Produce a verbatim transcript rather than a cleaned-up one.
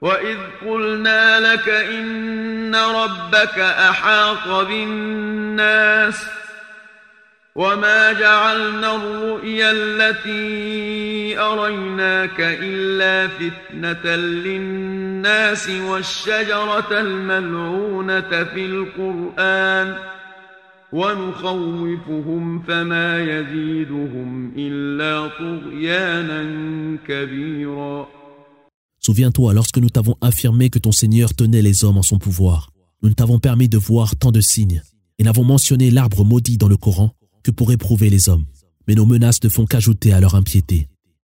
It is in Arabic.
وإذ قلنا لك إن ربك أحاط بالناس وما جعلنا الرؤيا التي أريناك إلا فتنة للناس والشجرة الملعونة في القرآن ونخوفهم فما يزيدهم إلا طغيانا كبيرا. Souviens-toi lorsque nous t'avons affirmé que ton Seigneur tenait les hommes en son pouvoir. Nous ne t'avons permis de voir tant de signes et n'avons mentionné l'arbre maudit dans le Coran que pour éprouver les hommes. Mais nos menaces ne font qu'ajouter à leur impiété.